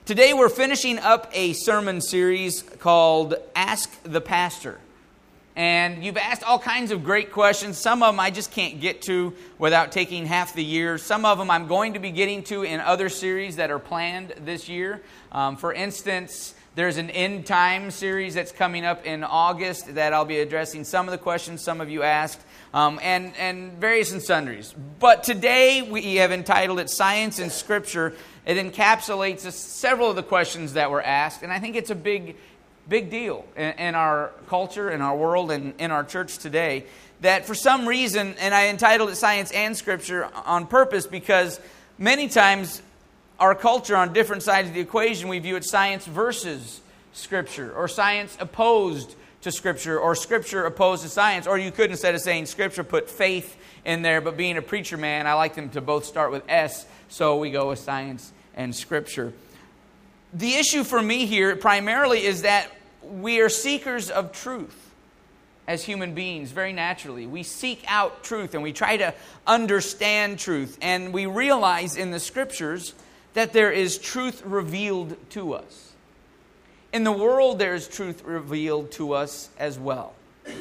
Today we're finishing up a sermon series called Ask the Pastor. And you've asked all kinds of great questions. Some of them I just can't get to without taking half the year. Some of them I'm going to be getting to in other series that are planned this year. For instance, there's an End Time series that's coming up in August that I'll be addressing some of the questions some of you asked, and various and sundries. But today we have entitled it Science and Scripture. It encapsulates several of the questions that were asked, and I think it's a big deal in our culture, in our world, and in our church today, that for some reason, and I entitled it Science and Scripture on purpose because many times our culture on different sides of the equation, we view it science versus Scripture, or science opposed to Scripture, or Scripture opposed to science, or you could, instead of saying Scripture, put faith in there, but being a preacher man, I like them to both start with S, so we go with Science and Scripture. The issue for me here primarily is that we are seekers of truth as human beings, very naturally. We seek out truth and we try to understand truth, and we realize in the Scriptures that there is truth revealed to us. In the world, there is truth revealed to us as well.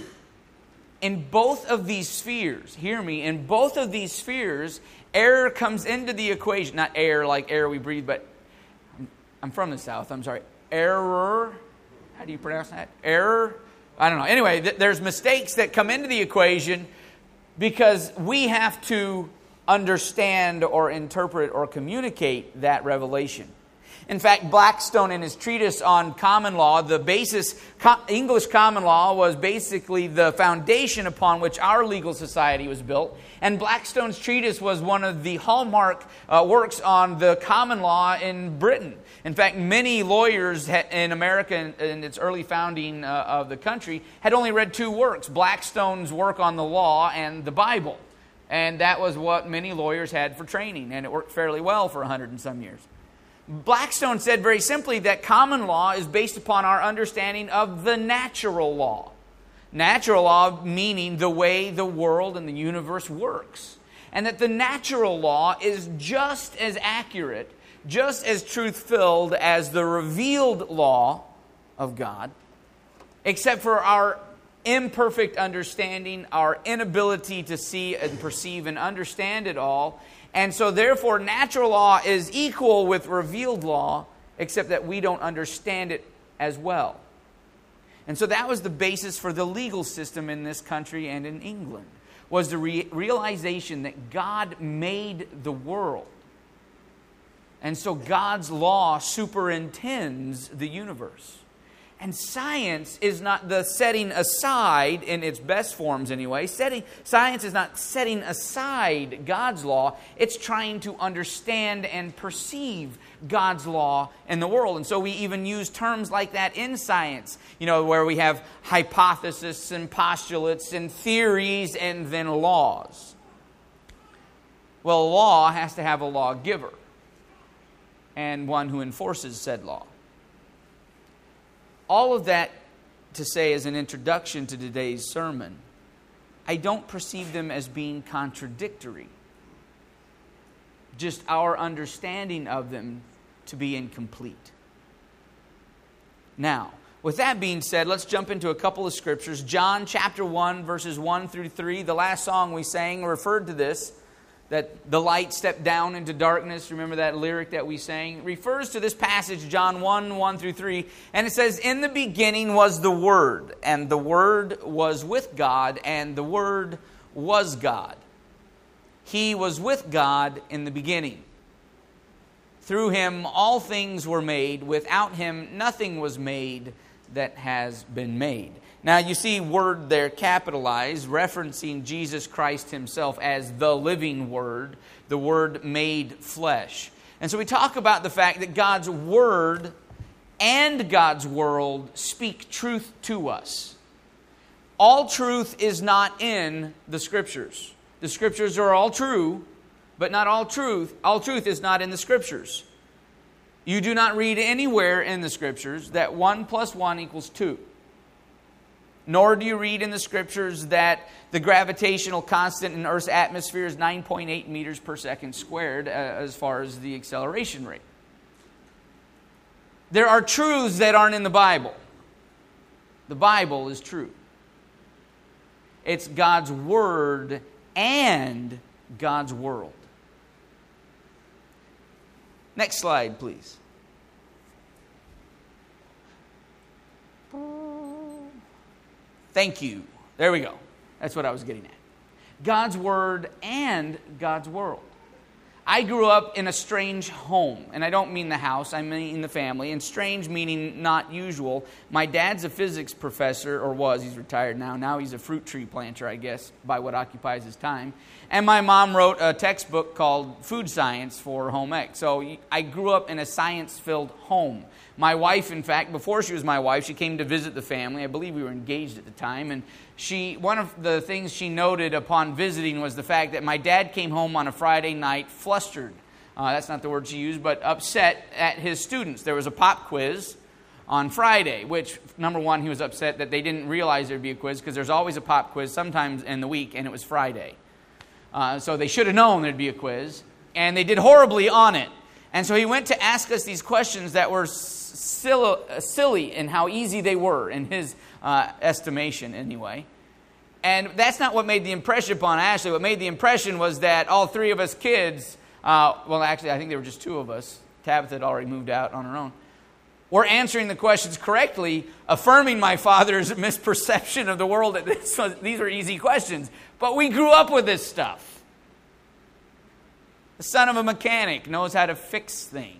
In both of these spheres, hear me, in both of these spheres, error comes into the equation. Not air like air we breathe, but I'm from the South, I'm sorry. Error, how do you pronounce that? Error? I don't know. Anyway, there's mistakes that come into the equation because we have to understand or interpret or communicate that revelation. In fact, Blackstone in his treatise on common law, the basis, English common law was basically the foundation upon which our legal society was built. And Blackstone's treatise was one of the hallmark works on the common law in Britain. In fact, many lawyers in America in its early founding of the country had only read two works, Blackstone's work on the law and the Bible. And that was what many lawyers had for training, and it worked fairly well for 100 and some years. Blackstone said very simply that common law is based upon our understanding of the natural law. Natural law meaning the way the world and the universe works. And that the natural law is just as accurate, just as truth-filled as the revealed law of God, except for our imperfect understanding, our inability to see and perceive and understand it all. And so therefore, natural law is equal with revealed law, except that we don't understand it as well. And so that was the basis for the legal system in this country and in England, was the realization that God made the world. And so God's law superintends the universe. And science is not the setting aside, in its best forms anyway. Science is not setting aside God's law. It's trying to understand and perceive God's law in the world. And so we even use terms like that in science, where we have hypotheses and postulates and theories and then laws. Well, a law has to have a lawgiver and one who enforces said law. All of that to say as an introduction to today's sermon, I don't perceive them as being contradictory. Just our understanding of them to be incomplete. Now, with that being said, let's jump into a couple of scriptures. John chapter 1, verses 1 through 3. The last song we sang referred to this, that the light stepped down into darkness. Remember that lyric that we sang? It refers to this passage, John 1, 1 through 3. And it says, "In the beginning was the Word, and the Word was with God, and the Word was God. He was with God in the beginning. Through Him all things were made. Without Him nothing was made that has been made." Now you see word there capitalized, referencing Jesus Christ Himself as the living Word, the Word made flesh. And so we talk about the fact that God's Word and God's world speak truth to us. All truth is not in the Scriptures. The Scriptures are all true, but not all truth. All truth is not in the Scriptures. You do not read anywhere in the Scriptures that 1 plus 1 equals 2. Nor do you read in the Scriptures that the gravitational constant in Earth's atmosphere is 9.8 meters per second squared as far as the acceleration rate. There are truths that aren't in the Bible. The Bible is true. It's God's Word and God's world. Next slide, please. Thank you. There we go. That's what I was getting at. God's Word and God's world. I grew up in a strange home, and I don't mean the house, I mean the family, and strange meaning not usual. My dad's a physics professor, or was, he's retired now. Now he's a fruit tree planter, I guess, by what occupies his time. And my mom wrote a textbook called Food Science for home ec. So I grew up in a science-filled home. My wife, in fact, before she was my wife, she came to visit the family. I believe we were engaged at the time. And one of the things she noted upon visiting was the fact that my dad came home on a Friday night flustered. That's not the word she used, but upset at his students. There was a pop quiz on Friday, which, number one, he was upset that they didn't realize there would be a quiz because there's always a pop quiz sometimes in the week, and it was Friday. So they should have known there'd be a quiz, and they did horribly on it. And so he went to ask us these questions that were silly in how easy they were, in his estimation anyway. And that's not what made the impression upon Ashley. What made the impression was that all three of us kids, well, actually, I think there were just two of us. Tabitha had already moved out on her own. Were answering the questions correctly, affirming my father's misperception of the world that these were easy questions. But we grew up with this stuff. The son of a mechanic knows how to fix things.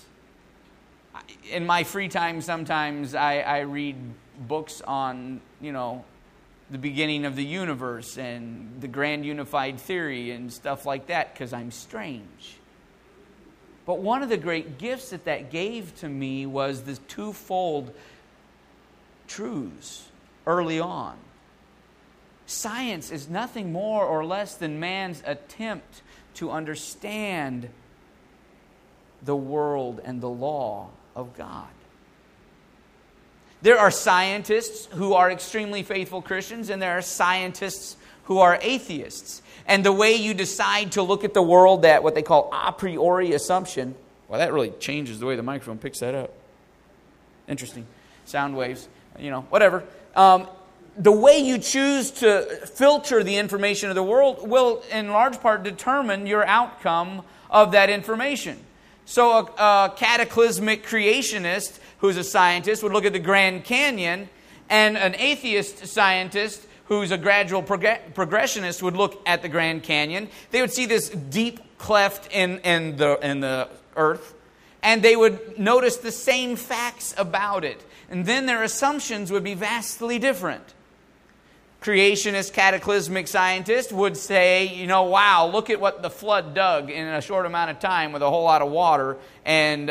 In my free time, sometimes I read books on, the beginning of the universe and the grand unified theory and stuff like that because I'm strange. But one of the great gifts that gave to me was the twofold truths early on. Science is nothing more or less than man's attempt to understand the world and the law of God. There are scientists who are extremely faithful Christians, and there are scientists who are atheists. And the way you decide to look at the world, that what they call a priori assumption, well, that really changes the way the microphone picks that up. Interesting. Sound waves, whatever. The way you choose to filter the information of the world will, in large part, determine your outcome of that information. So a cataclysmic creationist who's a scientist would look at the Grand Canyon, and an atheist scientist who's a gradual progressionist would look at the Grand Canyon. They would see this deep cleft in the earth, and they would notice the same facts about it. And then their assumptions would be vastly different. Creationist, cataclysmic scientist would say, wow, look at what the flood dug in a short amount of time with a whole lot of water. And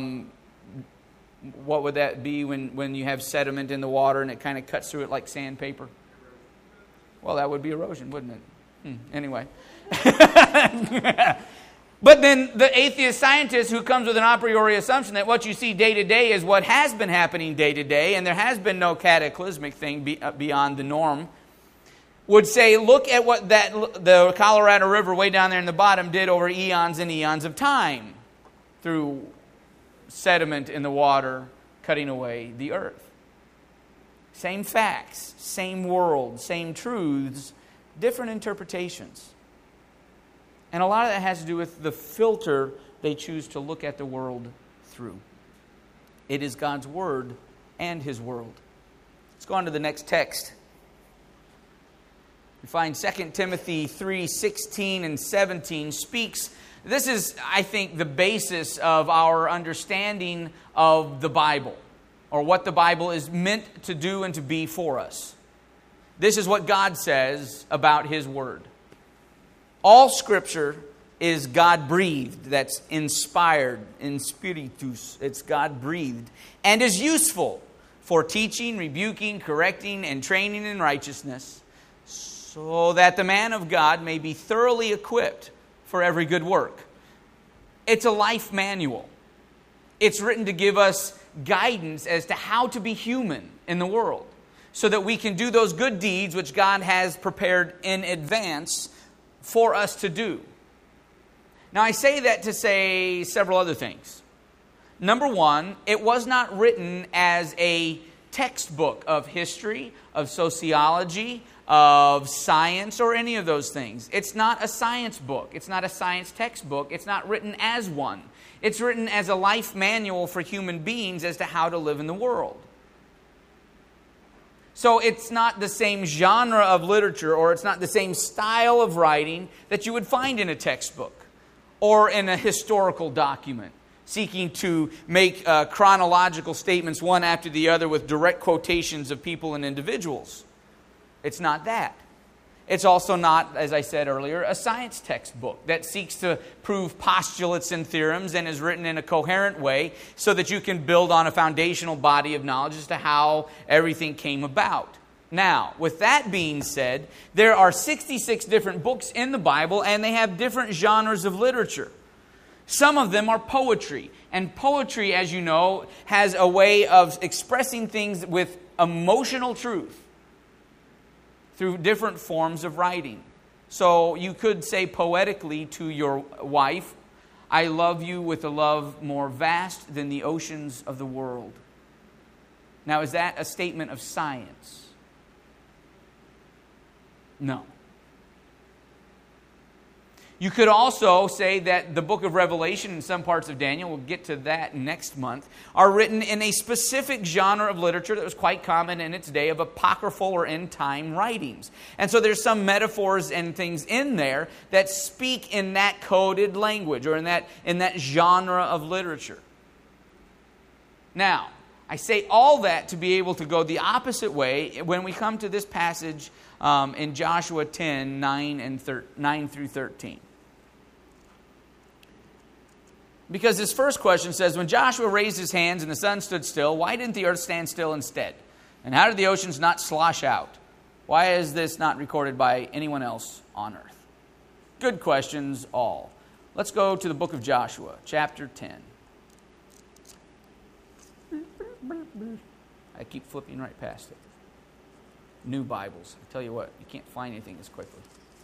what would that be when you have sediment in the water and it kind of cuts through it like sandpaper? Well, that would be erosion, wouldn't it? Anyway. But then the atheist scientist who comes with an a priori assumption that what you see day to day is what has been happening day to day, and there has been no cataclysmic thing beyond the norm, would say, look at what the Colorado River way down there in the bottom did over eons and eons of time through sediment in the water cutting away the earth. Same facts, same world, same truths, different interpretations. And a lot of that has to do with the filter they choose to look at the world through. It is God's Word and His world. Let's go on to the next text. We find 2 Timothy 3:16 and 17 speaks. This is, I think, the basis of our understanding of the Bible, or what the Bible is meant to do and to be for us. This is what God says about His Word. All Scripture is God-breathed. That's inspired, in spiritus. It's God-breathed. And is useful for teaching, rebuking, correcting, and training in righteousness, so that the man of God may be thoroughly equipped for every good work. It's a life manual. It's written to give us guidance as to how to be human in the world, so that we can do those good deeds which God has prepared in advance for us to do. Now, I say that to say several other things. Number one, it was not written as a textbook of history, of sociology, of science, or any of those things. It's not a science book. It's not a science textbook. It's not written as one. It's written as a life manual for human beings as to how to live in the world. So it's not the same genre of literature, or it's not the same style of writing that you would find in a textbook or in a historical document, seeking to make chronological statements one after the other with direct quotations of people and individuals. It's not that. It's also not, as I said earlier, a science textbook that seeks to prove postulates and theorems and is written in a coherent way so that you can build on a foundational body of knowledge as to how everything came about. Now, with that being said, there are 66 different books in the Bible, and they have different genres of literature. Some of them are poetry, and poetry, as you know, has a way of expressing things with emotional truth through different forms of writing. So you could say poetically to your wife, "I love you with a love more vast than the oceans of the world." Now, is that a statement of science? No. You could also say that the book of Revelation and some parts of Daniel, we'll get to that next month, are written in a specific genre of literature that was quite common in its day, of apocryphal or end-time writings. And so there's some metaphors and things in there that speak in that coded language or in that genre of literature. Now, I say all that to be able to go the opposite way when we come to this passage in Joshua 10, 9 through 13. Because this first question says, when Joshua raised his hands and the sun stood still, why didn't the earth stand still instead? And how did the oceans not slosh out? Why is this not recorded by anyone else on earth? Good questions all. Let's go to the book of Joshua, chapter 10. I keep flipping right past it. New Bibles. I tell you what, you can't find anything as quickly.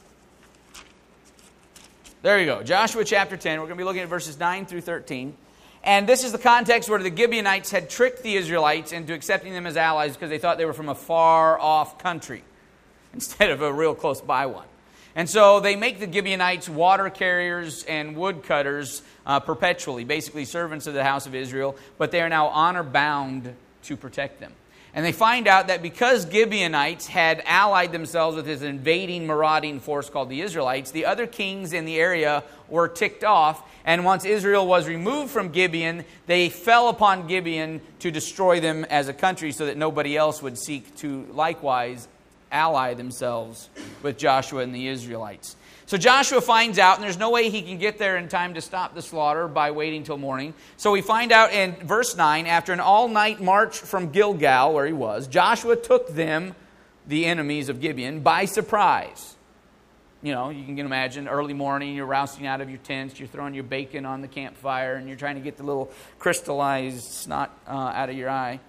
There you go. Joshua chapter 10. We're going to be looking at verses 9 through 13. And this is the context where the Gibeonites had tricked the Israelites into accepting them as allies because they thought they were from a far-off country instead of a real close-by one. And so they make the Gibeonites water carriers and woodcutters perpetually, basically servants of the house of Israel, but they are now honor-bound to protect them. And they find out that because Gibeonites had allied themselves with this invading, marauding force called the Israelites, the other kings in the area were ticked off. And once Israel was removed from Gibeon, they fell upon Gibeon to destroy them as a country so that nobody else would seek to likewise ally themselves with Joshua and the Israelites. So Joshua finds out, and there's no way he can get there in time to stop the slaughter by waiting till morning. So we find out in verse 9, after an all-night march from Gilgal, where he was, Joshua took them, the enemies of Gibeon, by surprise. You know, you can imagine early morning, you're rousting out of your tents, you're throwing your bacon on the campfire, and you're trying to get the little crystallized snot out of your eye.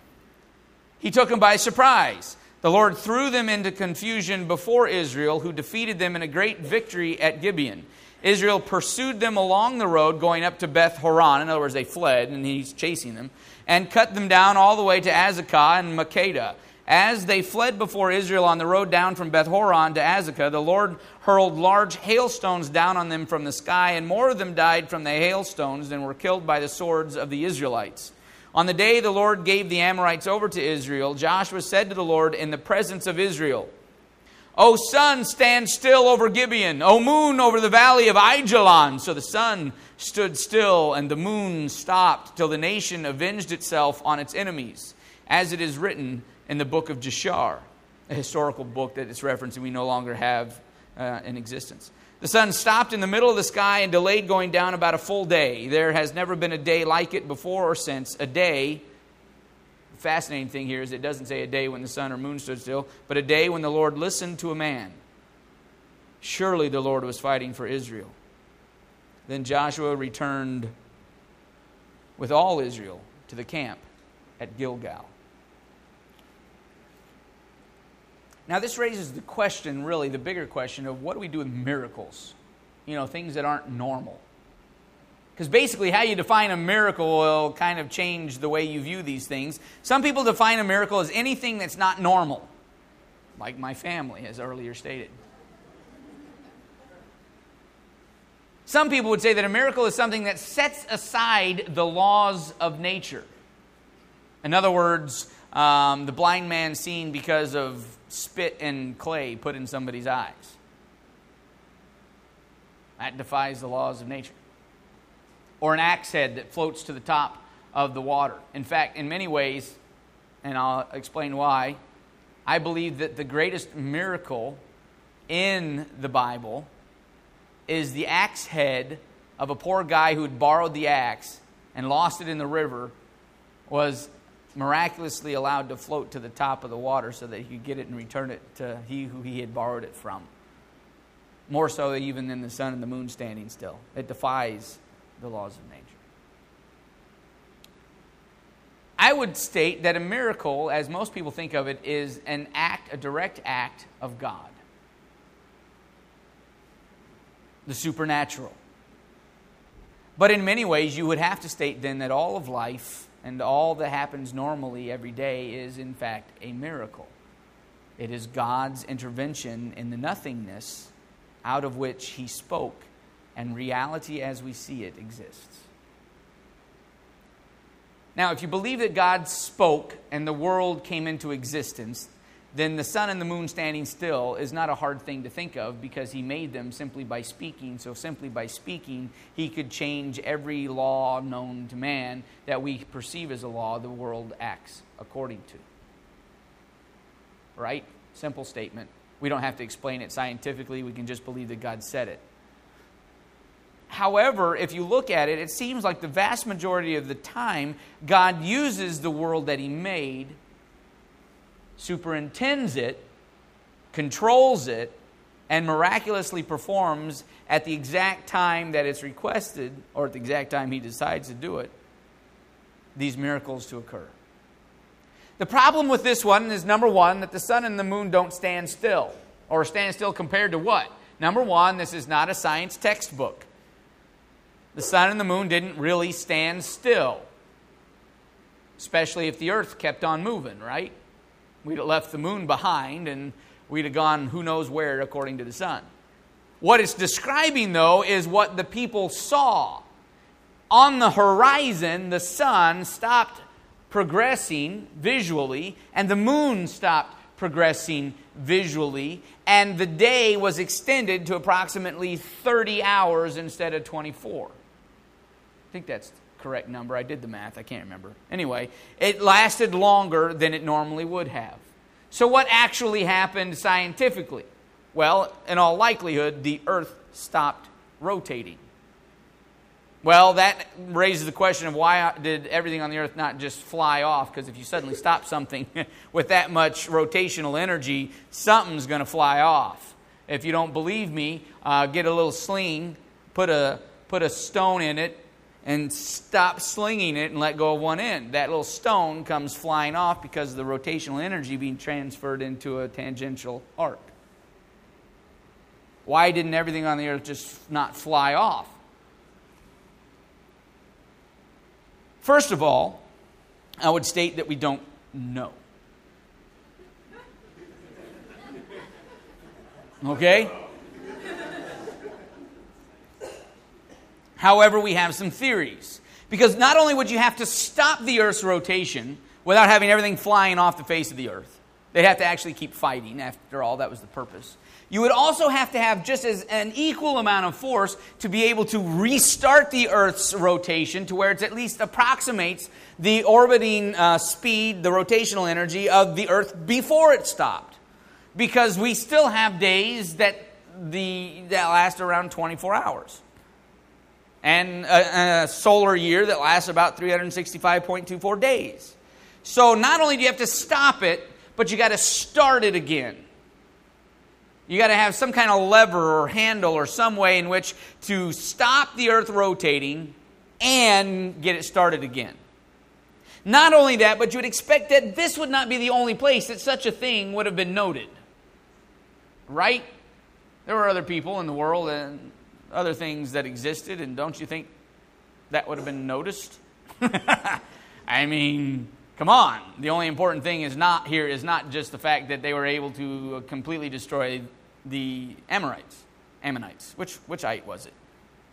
He took them by surprise. The Lord threw them into confusion before Israel, who defeated them in a great victory at Gibeon. Israel pursued them along the road going up to Beth Horon. In other words, they fled, and he's chasing them, and cut them down all the way to Azekah and Makkedah. As they fled before Israel on the road down from Beth Horon to Azekah, the Lord hurled large hailstones down on them from the sky, and more of them died from the hailstones than were killed by the swords of the Israelites. On the day the Lord gave the Amorites over to Israel, Joshua said to the Lord in the presence of Israel, "O sun, stand still over Gibeon. O moon, over the valley of Aijalon." So the sun stood still and the moon stopped till the nation avenged itself on its enemies, as it is written in the book of Jashar, a historical book that it's referenced and we no longer have in existence. The sun stopped in the middle of the sky and delayed going down about a full day. There has never been a day like it before or since. A day, the fascinating thing here is it doesn't say a day when the sun or moon stood still, but a day when the Lord listened to a man. Surely the Lord was fighting for Israel. Then Joshua returned with all Israel to the camp at Gilgal. Now this raises the question, really the bigger question of what do we do with miracles? You know, things that aren't normal. Because basically how you define a miracle will kind of change the way you view these things. Some people define a miracle as anything that's not normal, like my family, as earlier stated. Some people would say that a miracle is something that sets aside the laws of nature. In other words, the blind man seen because of spit and clay put in somebody's eyes. That defies the laws of nature. Or an axe head that floats to the top of the water. In fact, in many ways, and I'll explain why, I believe that the greatest miracle in the Bible is the axe head of a poor guy who had borrowed the axe and lost it in the river, was miraculously allowed to float to the top of the water so that he could get it and return it to he who he had borrowed it from. More so even than the sun and the moon standing still. It defies the laws of nature. I would state that a miracle, as most people think of it, is an act, a direct act of God. The supernatural. But in many ways, you would have to state then that all of life and all that happens normally every day is in fact a miracle. It is God's intervention in the nothingness out of which He spoke, and reality as we see it exists. Now, if you believe that God spoke and the world came into existence, then the sun and the moon standing still is not a hard thing to think of, because He made them simply by speaking. So simply by speaking, He could change every law known to man that we perceive as a law the world acts according to. Right? Simple statement. We don't have to explain it scientifically. We can just believe that God said it. However, if you look at it, it seems like the vast majority of the time, God uses the world that He made, superintends it, controls it, and miraculously performs at the exact time that it's requested, or at the exact time He decides to do it, these miracles to occur. The problem with this one is, number one, that the sun and the moon don't stand still. Or stand still compared to what? Number one, this is not a science textbook. The sun and the moon didn't really stand still. Especially if the earth kept on moving, right? We'd have left the moon behind and we'd have gone who knows where according to the sun. What it's describing, though, is what the people saw. On the horizon, the sun stopped progressing visually, and the moon stopped progressing visually, and the day was extended to approximately 30 hours instead of 24. I think that's the correct number. I did the math. I can't remember. Anyway, it lasted longer than it normally would have. So what actually happened scientifically? Well, in all likelihood, the earth stopped rotating. Well, that raises the question of why did everything on the earth not just fly off? Because if you suddenly stop something with that much rotational energy, something's going to fly off. If you don't believe me, get a little sling, put a stone in it, and stop slinging it and let go of one end. That little stone comes flying off because of the rotational energy being transferred into a tangential arc. Why didn't everything on the earth just not fly off? First of all, I would state that we don't know. Okay? However, we have some theories. Because not only would you have to stop the Earth's rotation without having everything flying off the face of the Earth, they'd have to actually keep fighting. After all, that was the purpose. You would also have to have just as an equal amount of force to be able to restart the Earth's rotation to where it at least approximates the orbiting speed, the rotational energy of the Earth before it stopped. Because we still have days that last around 24 hours. And a solar year that lasts about 365.24 days. So not only do you have to stop it, but you got to start it again. You got to have some kind of lever or handle or some way in which to stop the Earth rotating and get it started again. Not only that, but you would expect that this would not be the only place that such a thing would have been noted. Right? There were other people in the world and other things that existed, and don't you think that would have been noticed? I mean, come on. The only important thing is not just the fact that they were able to completely destroy the Ammonites. Which ite was it?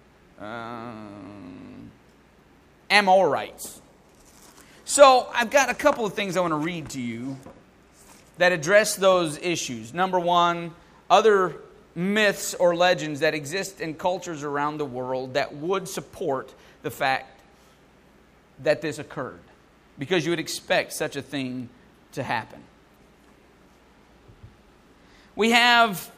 Amorites. So I've got a couple of things I want to read to you that address those issues. Number one, other myths or legends that exist in cultures around the world that would support the fact that this occurred, because you would expect such a thing to happen. We have,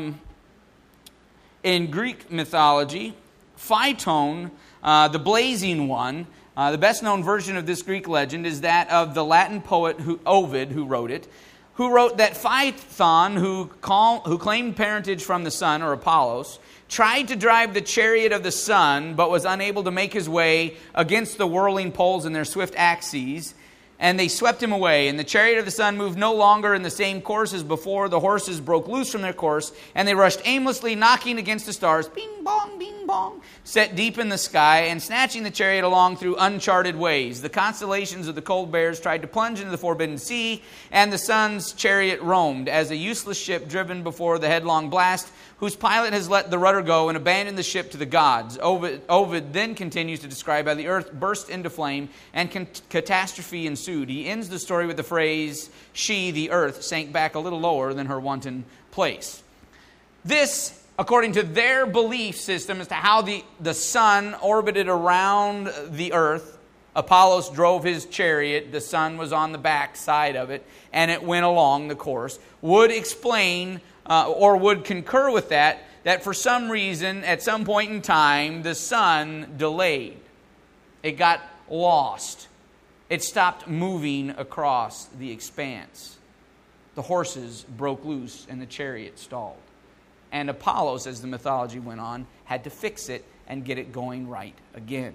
in Greek mythology, Phaeton, the blazing one. The best-known version of this Greek legend is that of the Latin poet Ovid, who wrote that Phaeton, who claimed parentage from the sun, or Apollos, tried to drive the chariot of the sun, but was unable to make his way against the whirling poles in their swift axes, and they swept him away. And the chariot of the sun moved no longer in the same course as before. The horses broke loose from their course, and they rushed aimlessly, knocking against the stars, bing bong, set deep in the sky, and snatching the chariot along through uncharted ways. The constellations of the cold bears tried to plunge into the forbidden sea, and the sun's chariot roamed as a useless ship driven before the headlong blast, whose pilot has let the rudder go and abandoned the ship to the gods. Ovid then continues to describe how the earth burst into flame and catastrophe ensued. He ends the story with the phrase, "She, the earth, sank back a little lower than her wonted place." This, according to their belief system as to how the sun orbited around the earth, Apollos drove his chariot, the sun was on the back side of it, and it went along the course, would explain or would concur with that for some reason, at some point in time, the sun delayed. It got lost. It stopped moving across the expanse. The horses broke loose and the chariot stalled. And Apollos, as the mythology went on, had to fix it and get it going right again.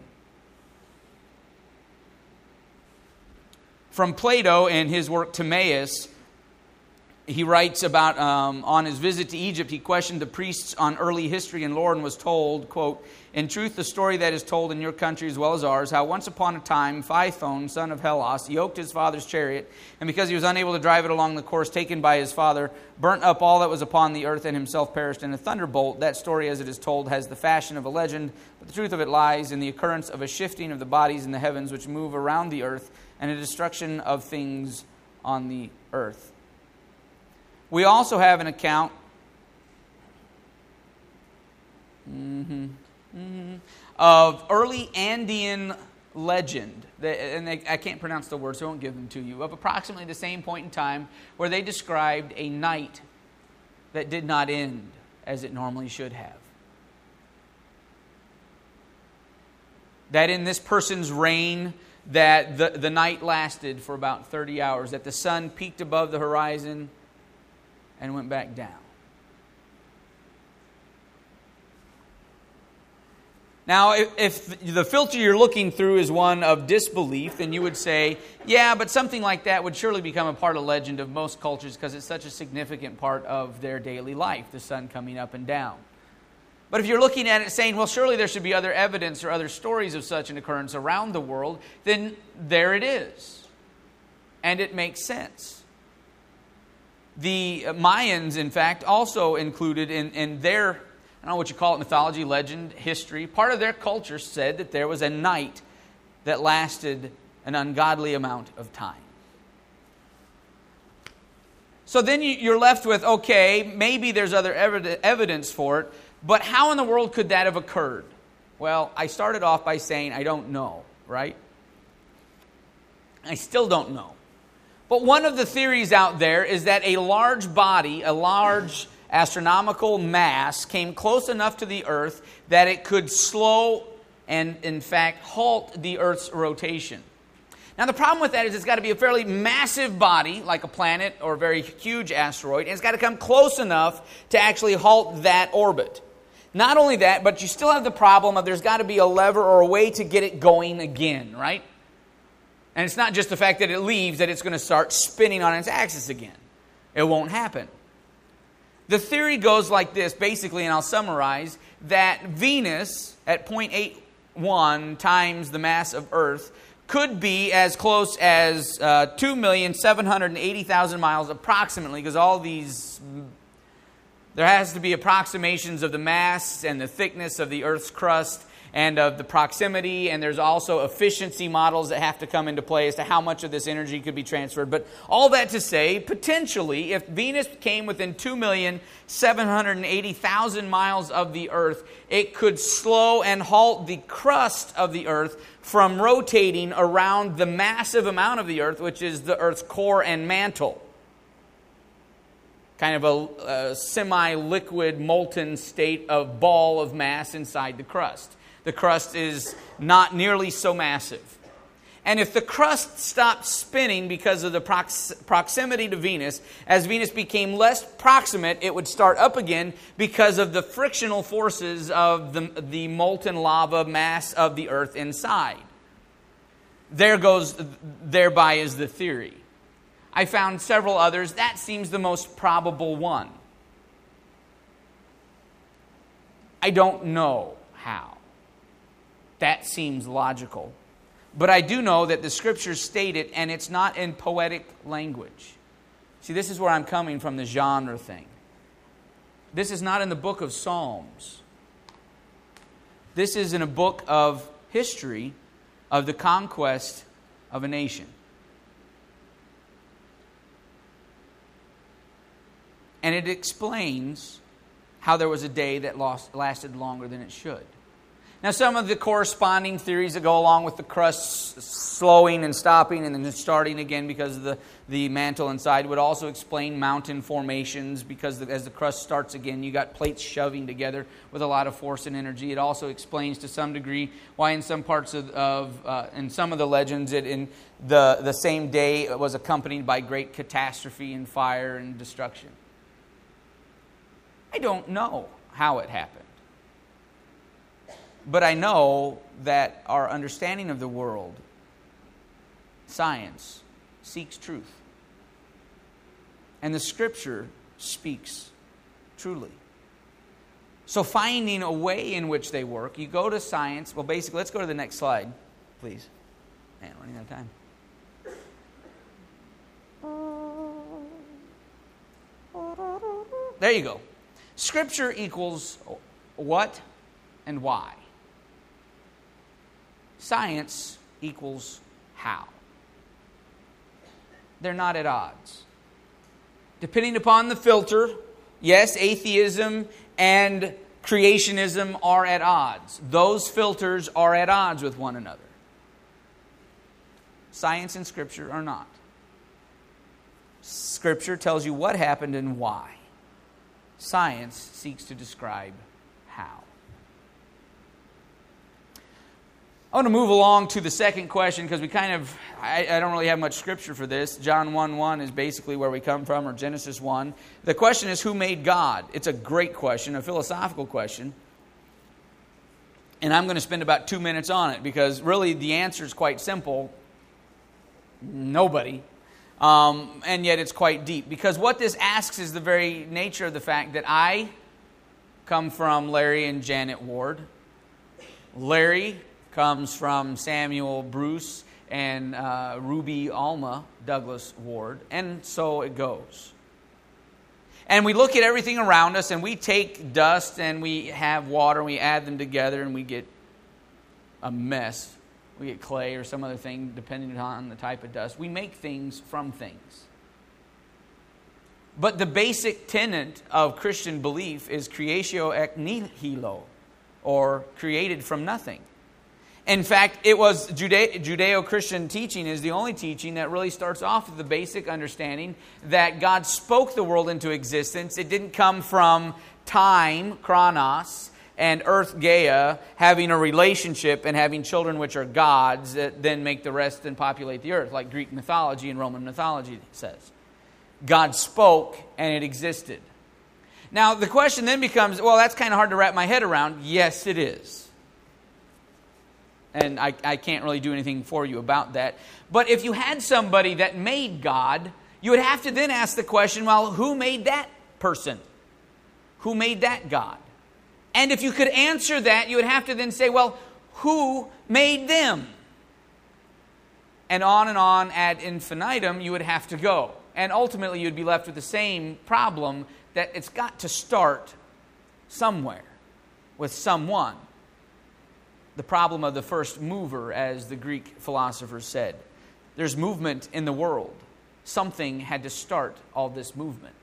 From Plato in his work Timaeus, he writes about, on his visit to Egypt, he questioned the priests on early history and lore and was told, quote, "In truth, the story that is told in your country as well as ours, how once upon a time Phaethon, son of Hellas, yoked his father's chariot, and because he was unable to drive it along the course taken by his father, burnt up all that was upon the earth and himself perished in a thunderbolt. That story, as it is told, has the fashion of a legend, but the truth of it lies in the occurrence of a shifting of the bodies in the heavens which move around the earth and a destruction of things on the earth." We also have an account of early Andean legend, I can't pronounce the word, so I won't give them to you, of approximately the same point in time where they described a night that did not end as it normally should have. That in this person's reign, that the night lasted for about 30 hours, that the sun peaked above the horizon and went back down. Now, if the filter you're looking through is one of disbelief, then you would say, yeah, but something like that would surely become a part of legend of most cultures because it's such a significant part of their daily life, the sun coming up and down. But if you're looking at it saying, well, surely there should be other evidence or other stories of such an occurrence around the world, then there it is. And it makes sense. The Mayans, in fact, also included in their, I don't know what you call it, mythology, legend, history, part of their culture said that there was a night that lasted an ungodly amount of time. So then you're left with, okay, maybe there's other evidence for it, but how in the world could that have occurred? Well, I started off by saying I don't know, right? I still don't know. But one of the theories out there is that a large body, a large astronomical mass, came close enough to the Earth that it could slow and, in fact, halt the Earth's rotation. Now, the problem with that is it's got to be a fairly massive body, like a planet or a very huge asteroid, and it's got to come close enough to actually halt that orbit. Not only that, but you still have the problem of there's got to be a lever or a way to get it going again, right? And it's not just the fact that it leaves, that it's going to start spinning on its axis again. It won't happen. The theory goes like this, basically, and I'll summarize, that Venus, at point 8 1 times the mass of Earth could be as close as 2,780,000 miles approximately, because all these, there has to be approximations of the mass and the thickness of the Earth's crust and of the proximity, and there's also efficiency models that have to come into play as to how much of this energy could be transferred. But all that to say, potentially, if Venus came within 2,780,000 miles of the Earth, it could slow and halt the crust of the Earth from rotating around the massive amount of the Earth, which is the Earth's core and mantle. Kind of a semi-liquid, molten state of ball of mass inside the crust. The crust is not nearly so massive. And if the crust stopped spinning because of the proximity to Venus, as Venus became less proximate, it would start up again because of the frictional forces of the molten lava mass of the Earth inside. Thereby is the theory. I found several others. That seems the most probable one. I don't know how. That seems logical. But I do know that the Scriptures state it, and it's not in poetic language. See, this is where I'm coming from, the genre thing. This is not in the book of Psalms. This is in a book of history of the conquest of a nation. And it explains how there was a day that lasted longer than it should. Now, some of the corresponding theories that go along with the crust slowing and stopping and then starting again because of the mantle inside would also explain mountain formations, because as the crust starts again, you got plates shoving together with a lot of force and energy. It also explains to some degree why in some parts in some of the legends, in the same day it was accompanied by great catastrophe and fire and destruction. I don't know how it happened. But I know that our understanding of the world, science, seeks truth. And the Scripture speaks truly. So finding a way in which they work, you go to science. Well, basically, let's go to the next slide, please. Man, running out of time. There you go. Scripture equals what and why. Science equals how. They're not at odds. Depending upon the filter, yes, atheism and creationism are at odds. Those filters are at odds with one another. Science and Scripture are not. Scripture tells you what happened and why. Science seeks to describe how. I want to move along to the second question because I don't really have much scripture for this. John 1:1 is basically where we come from, or Genesis 1. The question is, who made God? It's a great question, a philosophical question. And I'm going to spend about 2 minutes on it because really the answer is quite simple. Nobody. And yet it's quite deep. Because what this asks is the very nature of the fact that I come from Larry and Janet Ward. Larry comes from Samuel Bruce and Ruby Alma Douglas Ward, and so it goes. And we look at everything around us, and we take dust, and we have water, and we add them together, and we get a mess. We get clay or some other thing, depending on the type of dust. We make things from things. But the basic tenet of Christian belief is creatio ex nihilo, or created from nothing. In fact, it was Judeo-Christian teaching is the only teaching that really starts off with the basic understanding that God spoke the world into existence. It didn't come from time, chronos, and earth, Gaia, having a relationship and having children which are gods that then make the rest and populate the earth, like Greek mythology and Roman mythology says. God spoke and it existed. Now, the question then becomes, well, that's kind of hard to wrap my head around. Yes, it is. And I can't really do anything for you about that. But if you had somebody that made God, you would have to then ask the question, well, who made that person? Who made that God? And if you could answer that, you would have to then say, well, Who made them? And on ad infinitum you would have to go. And ultimately you'd be left with the same problem, that it's got to start somewhere with someone. The problem of the first mover, as the Greek philosophers said. There's movement in the world. Something had to start all this movement.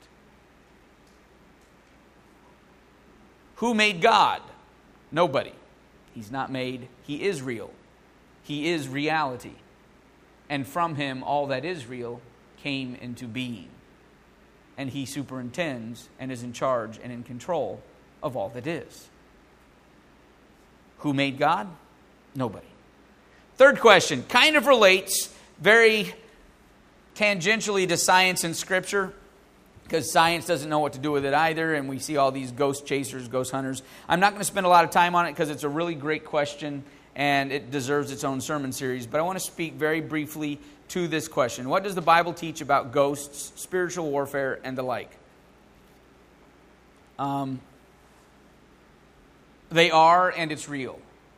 Who made God? Nobody. He's not made. He is real. He is reality. And from Him, all that is real came into being. And He superintends and is in charge and in control of all that is. Who made God? Nobody. Third question kind of relates very tangentially to science and Scripture, because science doesn't know what to do with it either, and we see all these ghost chasers, ghost hunters. I'm not going to spend a lot of time on it because it's a really great question and it deserves its own sermon series, but I want to speak very briefly to this question. What does the Bible teach about ghosts, spiritual warfare, and the like? They are, and it's real.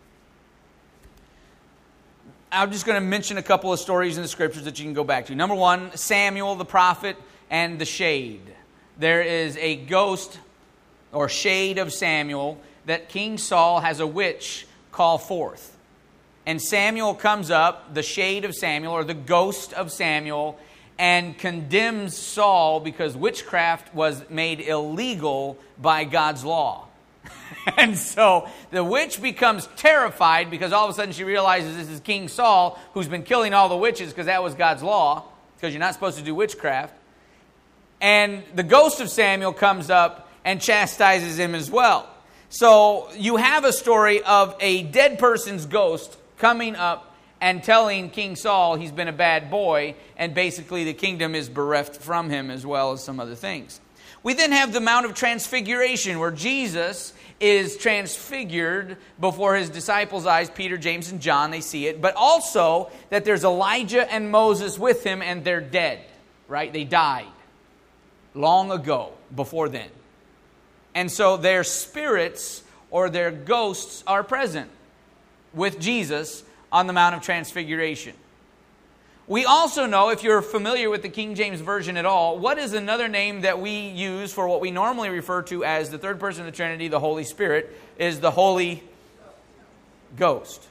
I'm just going to mention a couple of stories in the Scriptures that you can go back to. Number one, Samuel the prophet and the shade. There is a ghost or shade of Samuel that King Saul has a witch call forth. And Samuel comes up, the shade of Samuel, or the ghost of Samuel, and condemns Saul because witchcraft was made illegal by God's law. And so the witch becomes terrified because all of a sudden she realizes this is King Saul who's been killing all the witches because that was God's law, because you're not supposed to do witchcraft. And the ghost of Samuel comes up and chastises him as well. So you have a story of a dead person's ghost coming up and telling King Saul he's been a bad boy, and basically the kingdom is bereft from him, as well as some other things. We then have the Mount of Transfiguration, where Jesus is transfigured before His disciples' eyes, Peter, James, and John. They see it. But also that there's Elijah and Moses with Him, and they're dead, right? They died long ago, before then. And so their spirits or their ghosts are present with Jesus on the Mount of Transfiguration. We also know, if you're familiar with the King James Version at all, what is another name that we use for what we normally refer to as the third person of the Trinity, the Holy Spirit, is the Holy Ghost.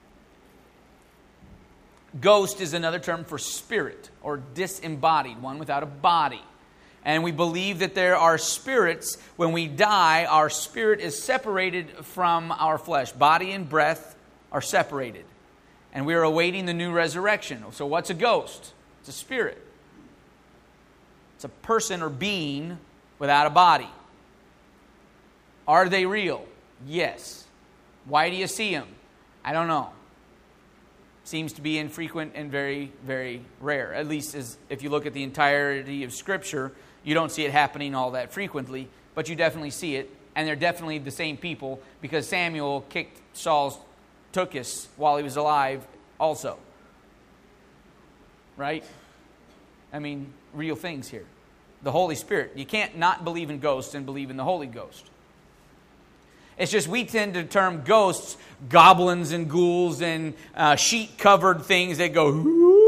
Ghost is another term for spirit or disembodied, one without a body. And we believe that there are spirits. When we die, our spirit is separated from our flesh. Body and breath are separated. And we are awaiting the new resurrection. So what's a ghost? It's a spirit. It's a person or being without a body. Are they real? Yes. Why do you see them? I don't know. Seems to be infrequent and very, very rare. At least as if you look at the entirety of Scripture, you don't see it happening all that frequently, but you definitely see it. And they're definitely the same people, because Samuel kicked Saul's tuchus while he was alive also. Right? I mean, real things here. The Holy Spirit. You can't not believe in ghosts and believe in the Holy Ghost. It's just we tend to term ghosts goblins and ghouls and sheet-covered things that go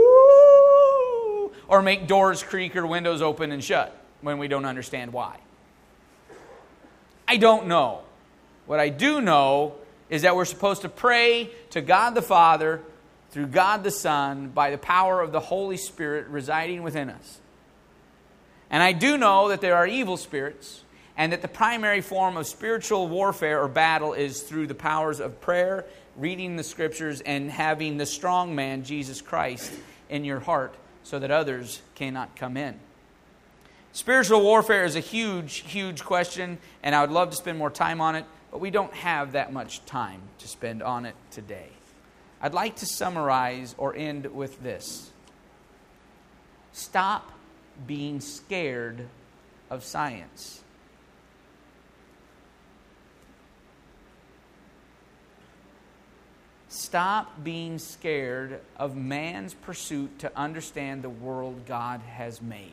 or make doors creak or windows open and shut when we don't understand why. I don't know. What I do know is that we're supposed to pray to God the Father through God the Son by the power of the Holy Spirit residing within us. And I do know that there are evil spirits, and that the primary form of spiritual warfare or battle is through the powers of prayer, reading the Scriptures, and having the strong man, Jesus Christ, in your heart so that others cannot come in. Spiritual warfare is a huge, huge question, and I would love to spend more time on it, but we don't have that much time to spend on it today. I'd like to summarize or end with this. Stop being scared of science. Stop being scared of man's pursuit to understand the world God has made.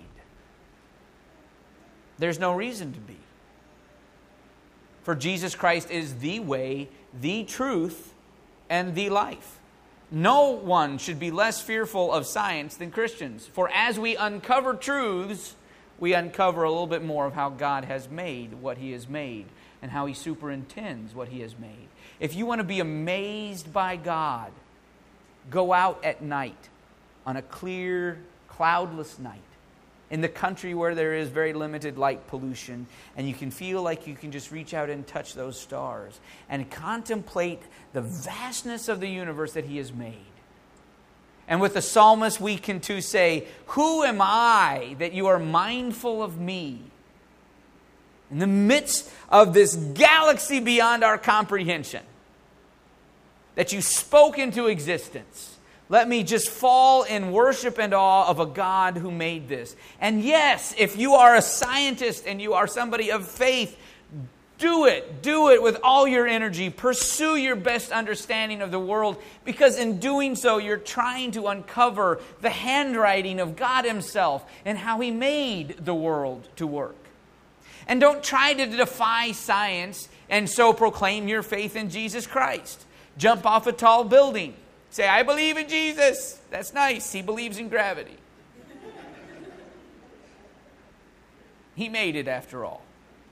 There's no reason to be. For Jesus Christ is the way, the truth, and the life. No one should be less fearful of science than Christians. For as we uncover truths, we uncover a little bit more of how God has made what He has made and how He superintends what He has made. If you want to be amazed by God, go out at night on a clear, cloudless night in the country where there is very limited light pollution, and you can feel like you can just reach out and touch those stars and contemplate the vastness of the universe that He has made. And with the psalmist, we can too say, "Who am I that you are mindful of me?" In the midst of this galaxy beyond our comprehension, that you spoke into existence. Let me just fall in worship and awe of a God who made this. And yes, if you are a scientist and you are somebody of faith, do it. Do it with all your energy. Pursue your best understanding of the world, because in doing so, you're trying to uncover the handwriting of God Himself and how He made the world to work. And don't try to defy science and so proclaim your faith in Jesus Christ. Jump off a tall building. Say, "I believe in Jesus." That's nice. He believes in gravity. He made it after all.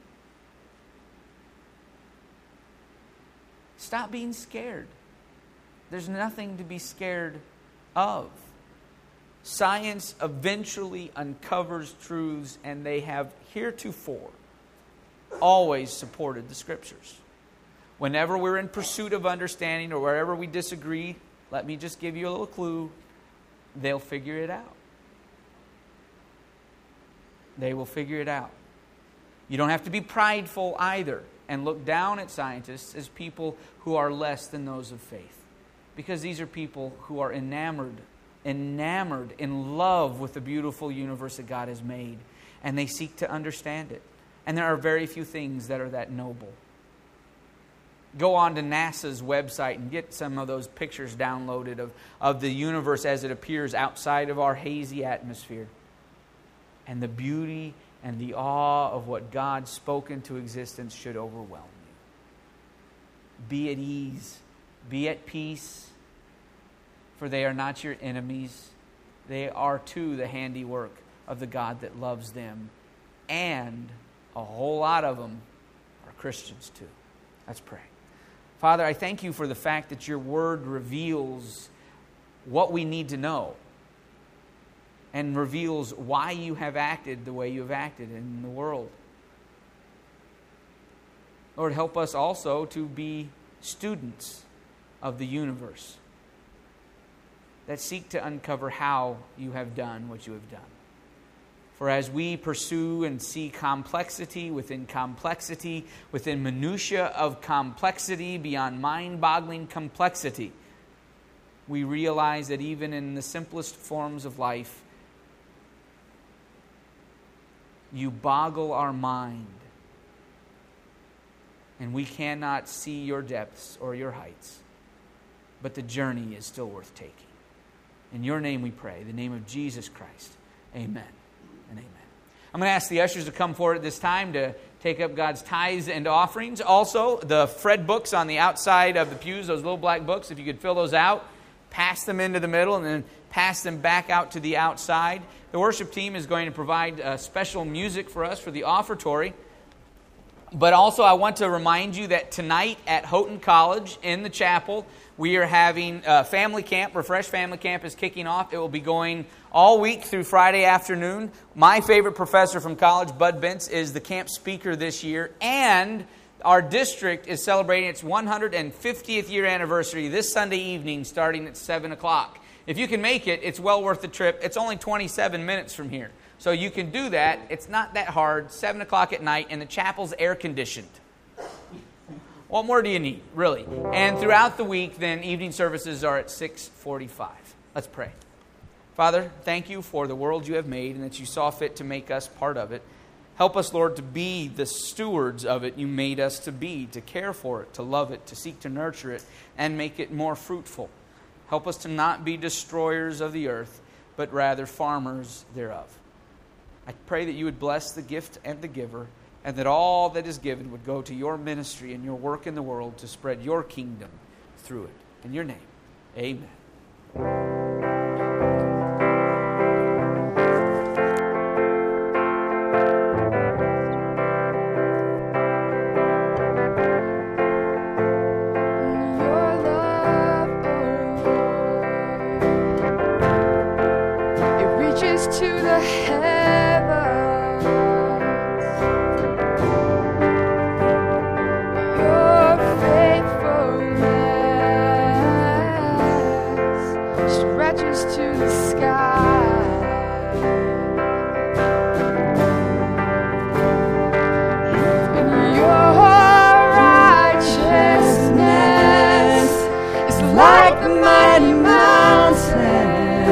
Stop being scared. There's nothing to be scared of. Science eventually uncovers truths, and they have heretofore always supported the Scriptures. Whenever we're in pursuit of understanding or wherever we disagree, let me just give you a little clue. They'll figure it out. They will figure it out. You don't have to be prideful either and look down at scientists as people who are less than those of faith. Because these are people who are enamored, in love with the beautiful universe that God has made. And they seek to understand it. And there are very few things that are that noble. Go on to NASA's website and get some of those pictures downloaded of the universe as it appears outside of our hazy atmosphere. And the beauty and the awe of what God spoke into existence should overwhelm you. Be at ease. Be at peace. For they are not your enemies. They are too the handiwork of the God that loves them. And a whole lot of them are Christians too. Let's pray. Father, I thank you for the fact that your word reveals what we need to know and reveals why you have acted the way you have acted in the world. Lord, help us also to be students of the universe that seek to uncover how you have done what you have done. For as we pursue and see complexity within minutiae of complexity, beyond mind-boggling complexity, we realize that even in the simplest forms of life, you boggle our mind, and we cannot see your depths or your heights, but the journey is still worth taking. In your name we pray, the name of Jesus Christ. Amen. And amen. I'm going to ask the ushers to come forward at this time to take up God's tithes and offerings. Also, the Fred books on the outside of the pews, those little black books, if you could fill those out, pass them into the middle, and then pass them back out to the outside. The worship team is going to provide special music for us for the offertory. But also, I want to remind you that tonight at Houghton College in the chapel, we are having family camp. Refresh Family Camp is kicking off. It will be going all week through Friday afternoon. My favorite professor from college, Bud Bentz, is the camp speaker this year. And our district is celebrating its 150th year anniversary this Sunday evening starting at 7 o'clock. If you can make it, it's well worth the trip. It's only 27 minutes from here. So you can do that. It's not that hard. 7 o'clock at night, and the chapel's air-conditioned. What more do you need, really? And throughout the week, then, evening services are at 6:45. Let's pray. Father, thank you for the world you have made and that you saw fit to make us part of it. Help us, Lord, to be the stewards of it you made us to be, to care for it, to love it, to seek to nurture it, and make it more fruitful. Help us to not be destroyers of the earth, but rather farmers thereof. I pray that you would bless the gift and the giver, and that all that is given would go to your ministry and your work in the world to spread your kingdom through it. In your name, amen. To the heavens, your faithfulness stretches to the sky. And your righteousness is like the mighty mountain.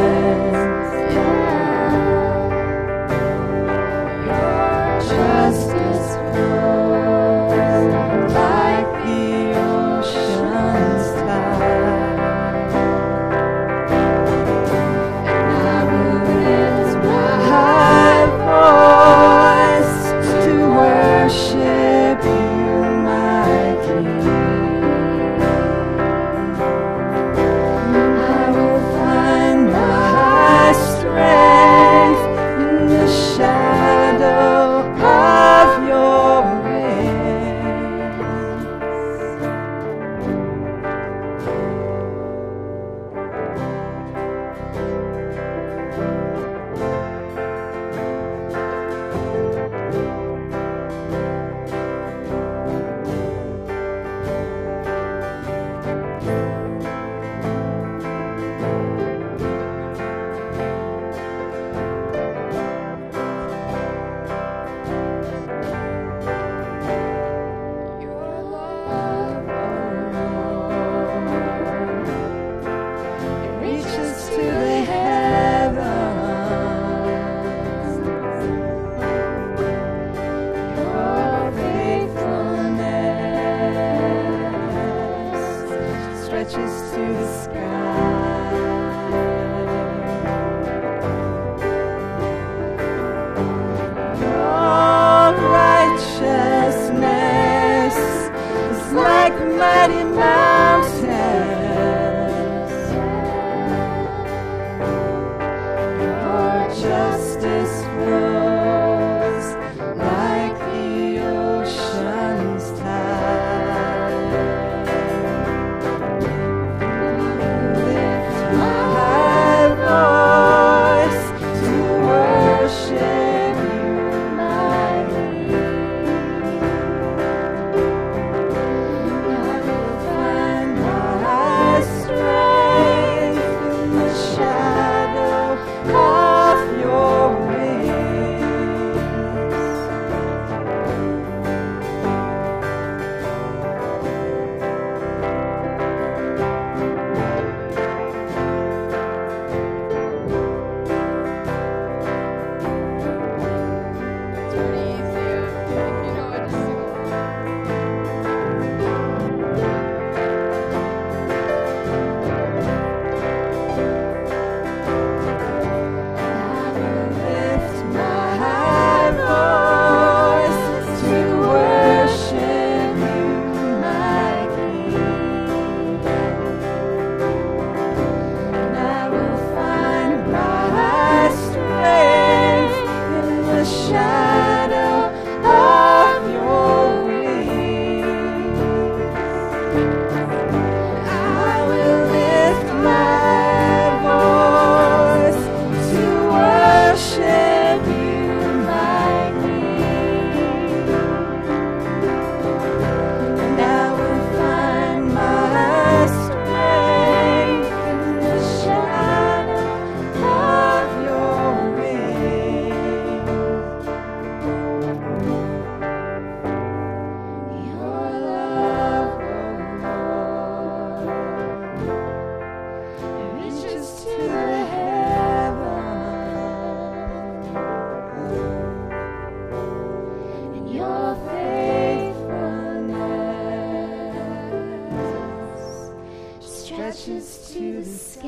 stretches to the sky.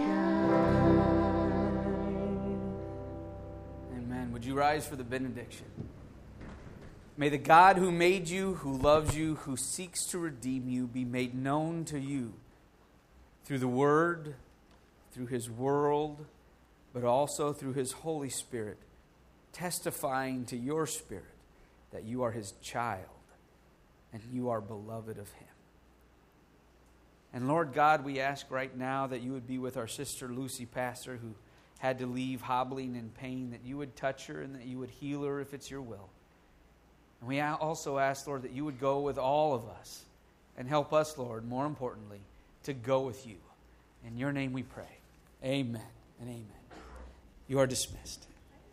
Amen. Would you rise for the benediction? May the God who made you, who loves you, who seeks to redeem you, be made known to you. through the Word, through His world, but also through His Holy Spirit, testifying to your spirit that you are His child and you are beloved of Him. And Lord God, we ask right now that you would be with our sister Lucy Pastor, who had to leave hobbling in pain, that you would touch her and that you would heal her if it's your will. And we also ask, Lord, that you would go with all of us and help us, Lord, more importantly, to go with you. In your name we pray. Amen and amen. You are dismissed.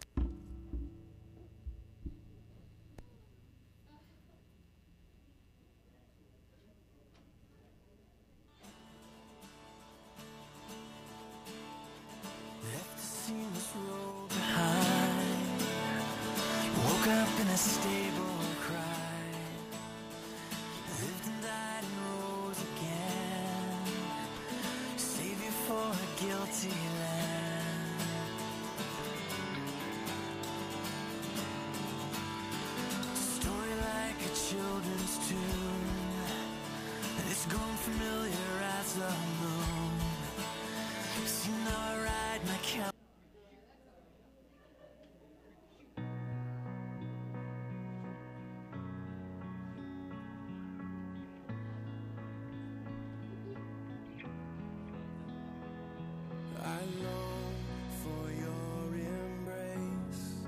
Left the seamless road behind. Woke up in a stable and cried. Lived and died and rose again. Savior for a guilty land. Story like a children's tune. It's grown familiar as the moon. See, now I ride my cow. I long for your embrace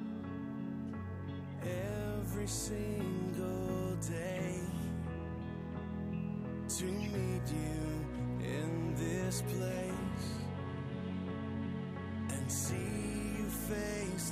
every single day, to meet you in this place and see you face